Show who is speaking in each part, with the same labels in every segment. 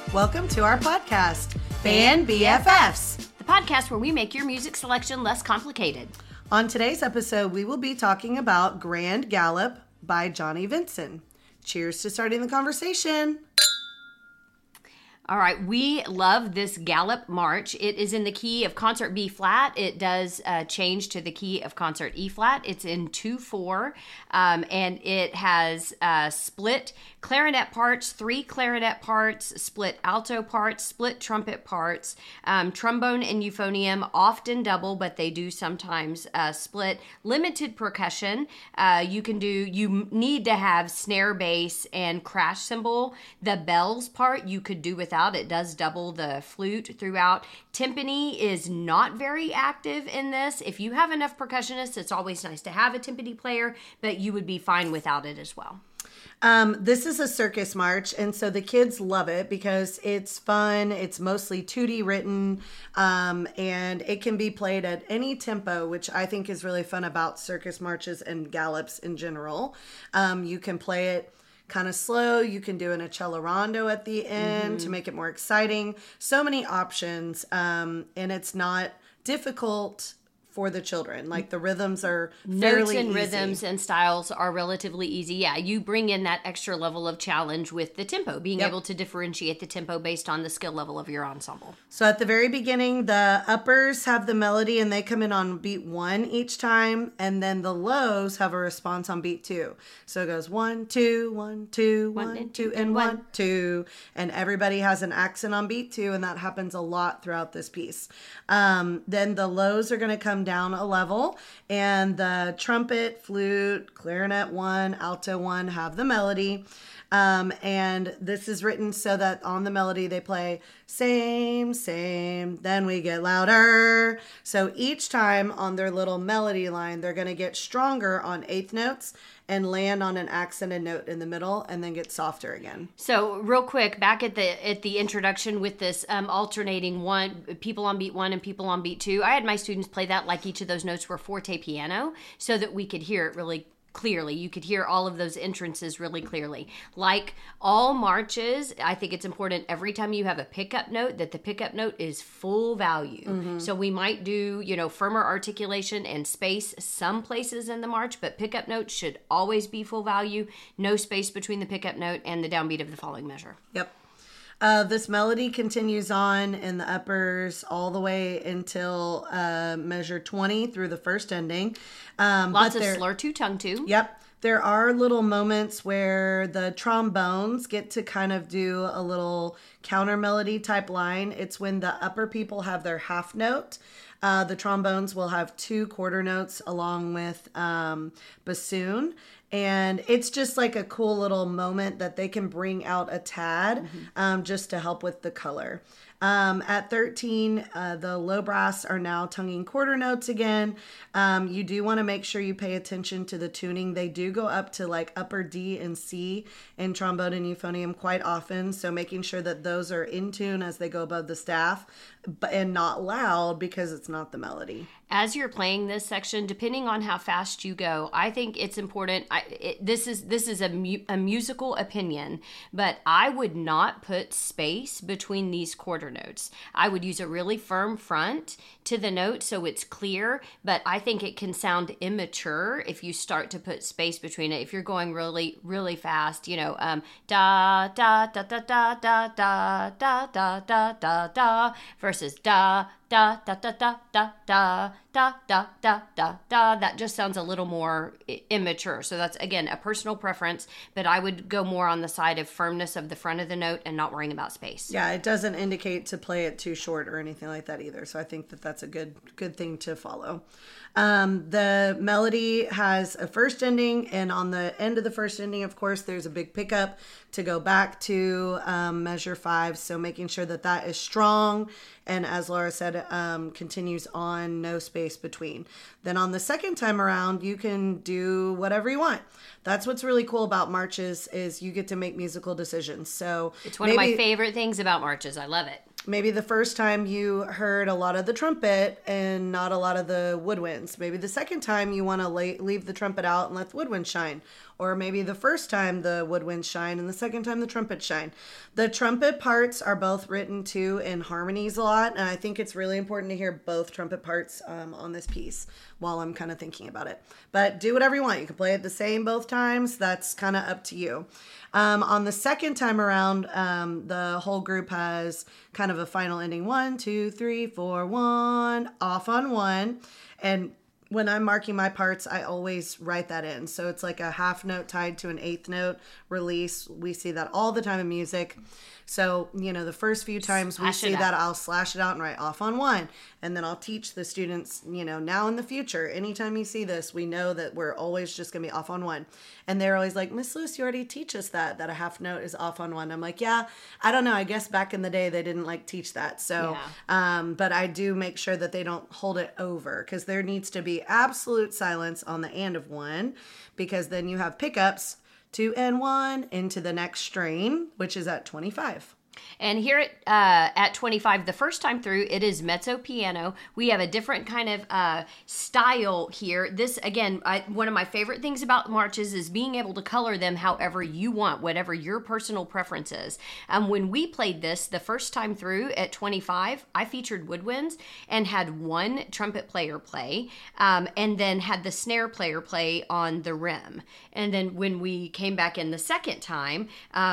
Speaker 1: Welcome to our podcast, Band BFFs.
Speaker 2: The podcast where we make your music selection less complicated.
Speaker 1: On today's episode, we will be talking about Grand Gallop by Johnny Vinson. Cheers to starting the conversation.
Speaker 2: All right, we love this Gallop March. It is in the key of concert B flat. It does change to the key of concert E flat. It's in 2/4, and it has split clarinet parts, 3 clarinet parts, split alto parts, split trumpet parts, trombone and euphonium often double, but they do sometimes split. Limited percussion. You need to have snare, bass, and crash cymbal. The bells part you could do without. It does double the flute throughout. Timpani is not very active in this. If you have enough percussionists, it's always nice to have a timpani player, but you would be fine without it as well.
Speaker 1: This is a circus march, and so the kids love it because it's fun. It's mostly tutti written, and it can be played at any tempo, which I think is really fun about circus marches and gallops in general. You can play it kind of slow. You can do an accelerando at the end to make it more exciting. So many options, and it's not difficult for the children. Like the rhythms are fairly
Speaker 2: Notes and
Speaker 1: easy.
Speaker 2: rhythms and styles are relatively easy. Yeah, you bring in that extra level of challenge with the tempo, being able to differentiate the tempo based on the skill level of your ensemble.
Speaker 1: So at the very beginning, the uppers have the melody and they come in on beat 1 each time, and then the lows have a response on beat 2. So it goes 1, 2, 1, 2, 1, 2, and 1, 2, and everybody has an accent on beat 2, and that happens a lot throughout this piece. Then the lows are going to come down a level, and the trumpet, flute, clarinet 1, alto 1 have the melody. And this is written so that on the melody they play same, same, then we get louder. So each time on their little melody line, they're going to get stronger on eighth notes and land on an accented note in the middle and then get softer again.
Speaker 2: So real quick, back at the introduction with this alternating people on beat 1 and people on beat 2, I had my students play that like each of those notes were forte piano so that we could hear it really clearly. You could hear all of those entrances really clearly. Like all marches, I think it's important every time you have a pickup note that the pickup note is full value. So we might do, firmer articulation and space some places in the march, but pickup notes should always be full value. No space between the pickup note and the downbeat of the following measure.
Speaker 1: Yep. This melody continues on in the uppers all the way until measure 20 through the first ending.
Speaker 2: Lots of slur to tongue too.
Speaker 1: Yep. There are little moments where the trombones get to kind of do a little counter melody type line. It's when the upper people have their half note. The trombones will have 2 quarter notes along with bassoon. And it's just like a cool little moment that they can bring out a tad just to help with the color. At 13, the low brass are now tonguing quarter notes again. You do want to make sure you pay attention to the tuning. They do go up to like upper D and C in trombone and euphonium quite often. So making sure that those are in tune as they go above the staff and not loud because it's not the melody.
Speaker 2: As you're playing this section, depending on how fast you go, I think it's important. This is a musical opinion, but I would not put space between these quarter notes. I would use a really firm front to the note so it's clear, but I think it can sound immature if you start to put space between it. If you're going really, really fast, da da da da da da da da da da da da versus da da da da da da da da da da da da. That just sounds a little more immature. So that's, again, a personal preference, but I would go more on the side of firmness of the front of the note and not worrying about space.
Speaker 1: Yeah, it doesn't indicate to play it too short or anything like that either. So I think that that's a good thing to follow. The melody has a first ending, and on the end of the first ending, of course, there's a big pickup to go back to measure 5. So making sure that that is strong, and as Laura said, continues on, no space between. Then on the second time around, you can do whatever you want. That's what's really cool about marches is you get to make musical decisions. So
Speaker 2: it's one of my favorite things about marches. I love it.
Speaker 1: Maybe the first time you heard a lot of the trumpet and not a lot of the woodwinds. Maybe the second time you want to leave the trumpet out and let the woodwind shine. Or maybe the first time the woodwinds shine and the second time the trumpet shine. The trumpet parts are both written too in harmonies a lot. And I think it's really important to hear both trumpet parts on this piece while I'm kind of thinking about it. But do whatever you want. You can play it the same both times. That's kind of up to you. On the second time around, the whole group has kind of a final ending. 1, 2, 3, 4, 1, off on 1. And when I'm marking my parts, I always write that in. So it's like a half note tied to an eighth note release. We see that all the time in music. So, the first few times we see that, I'll slash it out and write off on 1. And then I'll teach the students, now in the future, anytime you see this, we know that we're always just going to be off on 1. And they're always like, Miss Lewis, you already teach us that a half note is off on 1. I'm like, yeah, I don't know. I guess back in the day, they didn't teach that. So, but I do make sure that they don't hold it over, because there needs to be absolute silence on the and of 1, because then you have pickups 2 and 1 into the next strain, which is at 25.
Speaker 2: And here at 25, the first time through, it is mezzo piano. We have a different kind of style here. This, again, one of my favorite things about marches is being able to color them however you want, whatever your personal preference is. When we played this the first time through at 25, I featured woodwinds and had one trumpet player play, and then had the snare player play on the rim. And then when we came back in the second time,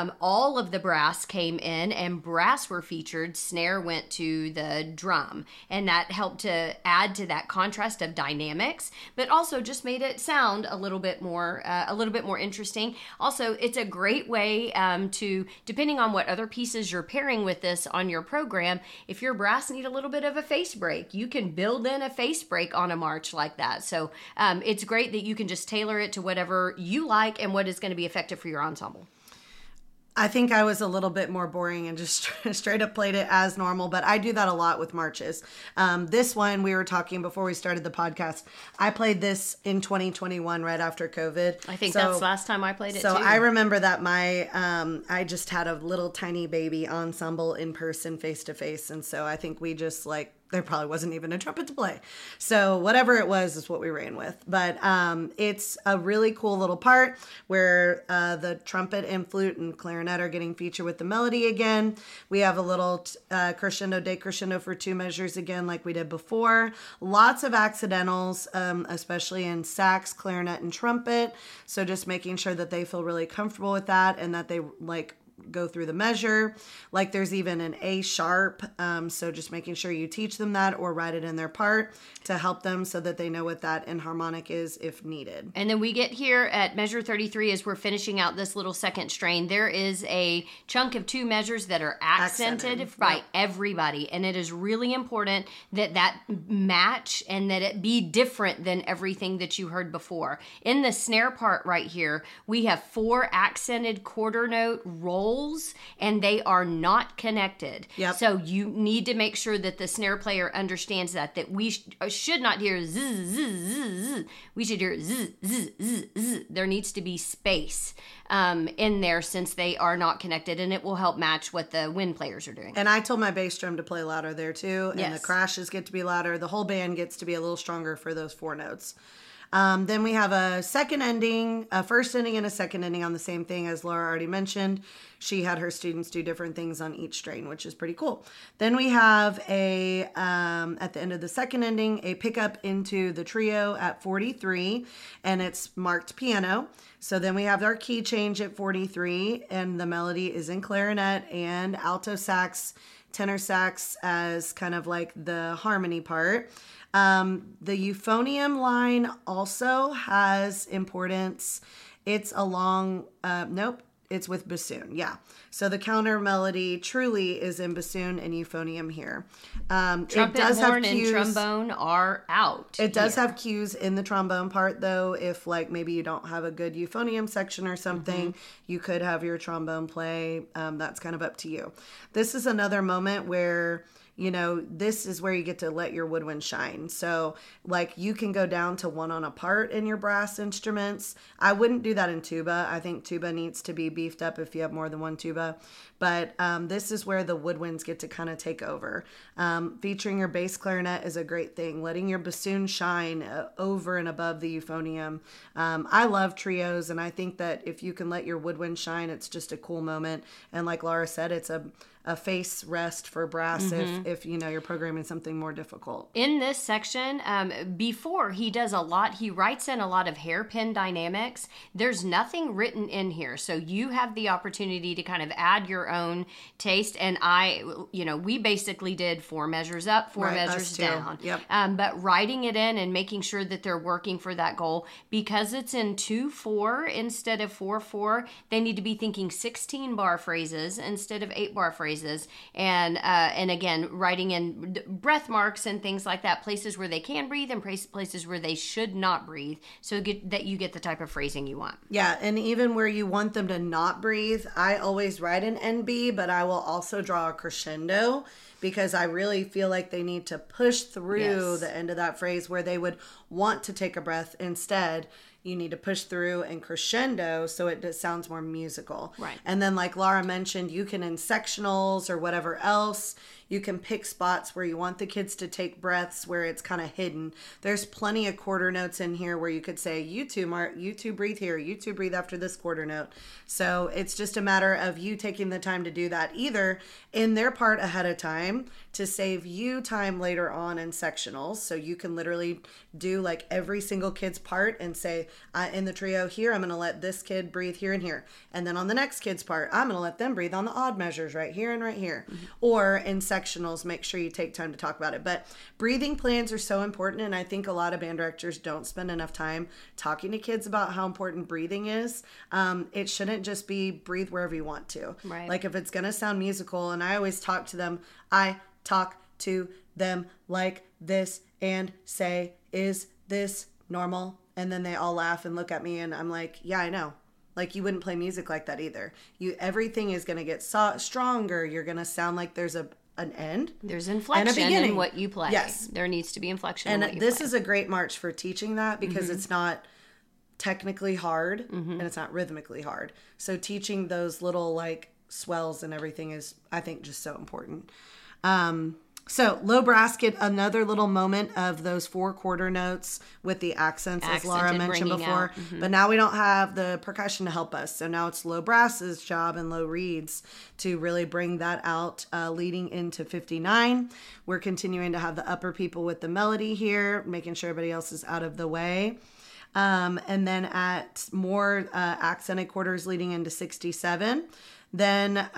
Speaker 2: all of the brass came in, and brass were featured. Snare went to the drum, and that helped to add to that contrast of dynamics, but also just made it sound a little bit more interesting. Also, it's a great way to, depending on what other pieces you're pairing with this on your program, if your brass need a little bit of a face break, you can build in a face break on a march like that. So it's great that you can just tailor it to whatever you like and what is going to be effective for your ensemble.
Speaker 1: I think I was a little bit more boring and just straight up played it as normal, but I do that a lot with marches. This one, we were talking before we started the podcast, I played this in 2021 right after COVID.
Speaker 2: I think that's the last time I played it too.
Speaker 1: So I remember that I just had a little tiny baby ensemble in person, face to face. And so I think we just there probably wasn't even a trumpet to play. So whatever it was is what we ran with. But it's a really cool little part where the trumpet and flute and clarinet are getting featured with the melody again. We have a little crescendo, decrescendo for 2 measures again, like we did before. Lots of accidentals, especially in sax, clarinet, and trumpet. So just making sure that they feel really comfortable with that and that they go through the measure. There's even an A sharp, so just making sure you teach them that or write it in their part to help them so that they know what that enharmonic is if needed.
Speaker 2: And then we get here at measure 33 as we're finishing out this little second strain. There is a chunk of 2 measures that are accented by everybody, and it is really important that match and that it be different than everything that you heard before. In the snare part right here, we have 4 accented quarter note rolls, and they are not connected.
Speaker 1: Yep.
Speaker 2: So you need to make sure that the snare player understands that we should not hear zzz, zzz, zzz. We should hear zzz, zzz, zzz, zzz. There needs to be space in there since they are not connected, and it will help match what the wind players are doing.
Speaker 1: And I told my bass drum to play louder there too, and
Speaker 2: yes.
Speaker 1: The crashes get to be louder. The whole band gets to be a little stronger for those 4 notes. Then we have a second ending, a first ending and a second ending on the same thing, as Laura already mentioned. She had her students do different things on each strain, which is pretty cool. Then we have at the end of the second ending, a pickup into the trio at 43, and it's marked piano. So then we have our key change at 43, and the melody is in clarinet and alto sax, tenor sax as kind of the harmony part. The euphonium line also has importance. It's along, it's with bassoon. Yeah. So the counter melody truly is in bassoon and euphonium here.
Speaker 2: Trumpet,
Speaker 1: it does
Speaker 2: horn,
Speaker 1: have cues,
Speaker 2: and trombone are out.
Speaker 1: It does have cues in the trombone part, though. If maybe you don't have a good euphonium section or something, you could have your trombone play. That's kind of up to you. This is another moment where this is where you get to let your woodwind shine. So like you can go down to 1 on a part in your brass instruments. I wouldn't do that in tuba. I think tuba needs to be beefed up if you have more than 1 tuba. But this is where the woodwinds get to kind of take over. Featuring your bass clarinet is a great thing. Letting your bassoon shine over and above the euphonium. I love trios, and I think that if you can let your woodwind shine, it's just a cool moment. And like Laura said, it's a face rest for brass if you're programming something more difficult.
Speaker 2: In this section, before he does a lot, he writes in a lot of hairpin dynamics. There's nothing written in here, so you have the opportunity to kind of add your own taste. And we basically did 4 measures up, 4 measures down.
Speaker 1: Yep.
Speaker 2: But writing it in and making sure that they're working for that goal, because it's in 2/4 instead of 4/4. They need to be thinking 16 bar phrases instead of 8 bar phrases. And again, writing in breath marks and things like that, places where they can breathe and places where they should not breathe, so that you get the type of phrasing you want.
Speaker 1: Yeah, and even where you want them to not breathe, I always write an NB, but I will also draw a crescendo, because I really feel like they need to push through the end of that phrase where they would want to take a breath. Instead, you need to push through and crescendo so it sounds more musical.
Speaker 2: Right.
Speaker 1: And then like Laura mentioned, you can in sectionals or whatever else, you can pick spots where you want the kids to take breaths where it's kind of hidden. There's plenty of quarter notes in here where you could say, you two breathe here, you two breathe after this quarter note. So it's just a matter of you taking the time to do that, either in their part ahead of time to save you time later on in sectionals. So you can literally do like every single kid's part and say, in the trio here, I'm going to let this kid breathe here and here. And then on the next kid's part, I'm going to let them breathe on the odd measures right here and right here. Mm-hmm. Or in sectionals, make sure you take time to talk about it. But breathing plans are so important, and I think a lot of band directors don't spend enough time talking to kids about how important breathing is. It shouldn't just be breathe wherever you want to.
Speaker 2: Right.
Speaker 1: Like if it's going to sound musical, and I always talk to them, I talk to them like this and say, is this normal? And then they all laugh and look at me, and I'm like, yeah, I know. Like, you wouldn't play music like that either. Everything is going to get stronger. You're going to sound like there's an end.
Speaker 2: There's inflection in what you play.
Speaker 1: Yes.
Speaker 2: There needs to be inflection
Speaker 1: and
Speaker 2: in what you
Speaker 1: this
Speaker 2: play.
Speaker 1: Is a great march for teaching that, because it's not technically hard and it's not rhythmically hard. So teaching those little like swells and everything is, I think, just so important. So low brass get another little moment of those 4 quarter notes with the accents, as Laura mentioned before. But now we don't have the percussion to help us. So now it's low brass's job and low reeds to really bring that out, leading into 59. We're continuing to have the upper people with the melody here, making sure everybody else is out of the way. And then at more accented quarters leading into 67. Then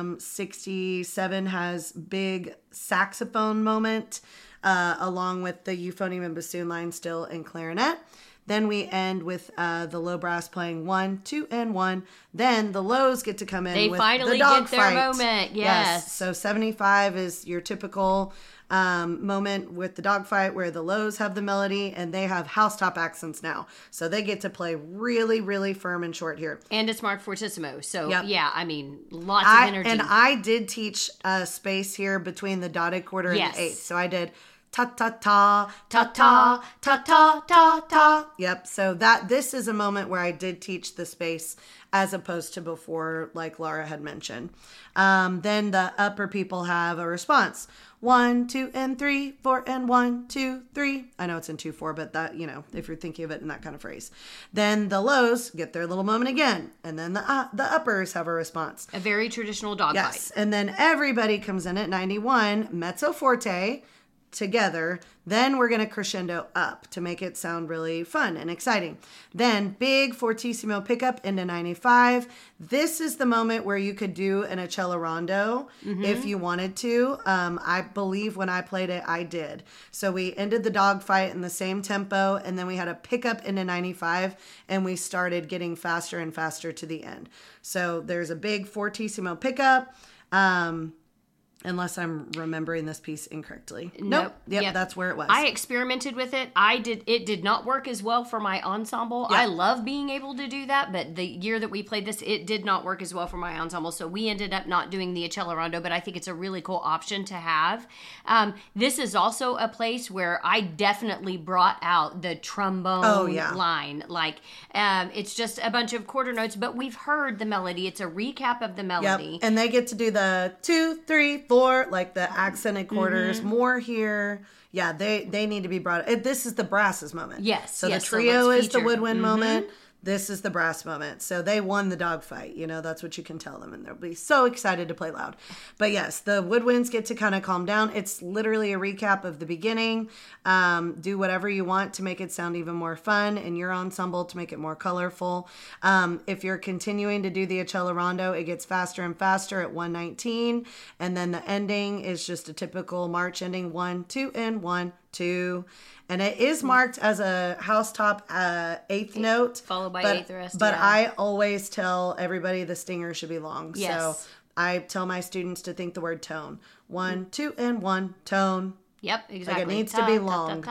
Speaker 1: 67 has big saxophone moment, along with the euphonium and bassoon line still in clarinet. Then we end with the low brass playing 1, 2, and 1. Then the lows get to come in.
Speaker 2: They
Speaker 1: with
Speaker 2: finally
Speaker 1: the dog
Speaker 2: get their
Speaker 1: fight.
Speaker 2: moment. Yes.
Speaker 1: So 75 is your typical moment with the dogfight where the lows have the melody and they have housetop accents now. So they get to play really, really firm and short here.
Speaker 2: And it's marked fortissimo. So,
Speaker 1: Yep.
Speaker 2: yeah, I mean, lots of energy.
Speaker 1: And I did teach space here between the dotted quarter
Speaker 2: Yes.
Speaker 1: and the eighth. So I did ta-ta-ta, ta-ta, ta-ta-ta-ta. Yep. So this is a moment where I did teach the space as opposed to before, like Laura had mentioned. Then the upper people have a response. 1, 2, and 3, 4, and 1, 2, 3. I know it's in 2, 4, but that, if you're thinking of it in that kind of phrase. Then the lows get their little moment again. And then the uppers have a response.
Speaker 2: A very traditional dogfight.
Speaker 1: Yes. And then everybody comes in at 91, mezzo forte, together. Then we're going to crescendo up to make it sound really fun and exciting. Then big fortissimo pickup into 95. This is the moment where you could do an accelerando if you wanted to. I believe when I played it, I did. So we ended the dog fight in the same tempo, and then we had a pickup into 95, and we started getting faster and faster to the end. So there's a big fortissimo pickup. Unless I'm remembering this piece incorrectly.
Speaker 2: Nope.
Speaker 1: Yep, that's where it was.
Speaker 2: I experimented with it. It did not work as well for my ensemble.
Speaker 1: Yeah.
Speaker 2: I love being able to do that, but the year that we played this, it did not work as well for my ensemble. So we ended up not doing the Accelerando, but I think it's a really cool option to have. This is also a place where I definitely brought out the trombone line. Like, it's just a bunch of quarter notes, but we've heard the melody. It's a recap of the melody.
Speaker 1: Yep. And they get to do the 2, 3, 4, like the accented quarters, more here. Yeah, they need to be brought. This is the brass's moment.
Speaker 2: Yes.
Speaker 1: So the trio is the woodwind moment. This is the brass moment. So they won the dogfight. You know, that's what you can tell them. And they'll be so excited to play loud. But yes, the woodwinds get to kind of calm down. It's literally a recap of the beginning. Do whatever you want to make it sound even more fun in your ensemble, to make it more colorful. If you're continuing to do the Accelerando, it gets faster and faster at 119. And then the ending is just a typical march ending, 1, 2, and 1, 2. And it is marked as a housetop eighth note.
Speaker 2: Followed by eighth rest.
Speaker 1: But I always tell everybody the stinger should be long.
Speaker 2: Yes.
Speaker 1: So I tell my students to think the word tone. 1, 2, and 1, tone.
Speaker 2: Yep, exactly.
Speaker 1: Like it needs to be long.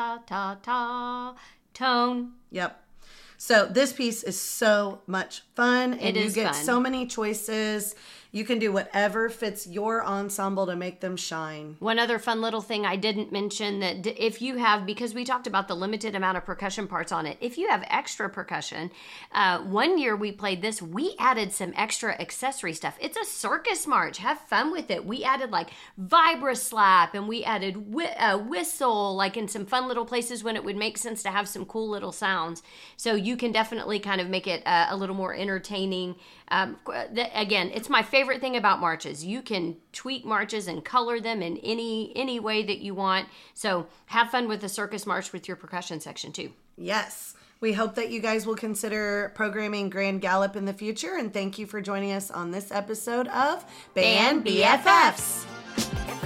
Speaker 2: Tone.
Speaker 1: Yep. So this piece is so much fun. And
Speaker 2: It is
Speaker 1: you get
Speaker 2: fun.
Speaker 1: so many choices. You can do whatever fits your ensemble to make them shine.
Speaker 2: One other fun little thing I didn't mention, that if you have, because we talked about the limited amount of percussion parts on it, if you have extra percussion, one year we played this, we added some extra accessory stuff. It's a circus march. Have fun with it. We added like vibra slap, and we added whistle, like in some fun little places when it would make sense to have some cool little sounds. So you can definitely kind of make it a little more entertaining. Again, it's my favorite thing about marches. You can tweak marches and color them in any way that you want. So have fun with the circus march with your percussion section too.
Speaker 1: Yes. We hope that you guys will consider programming Grand Gallop in the future. And thank you for joining us on this episode of Band BFFs.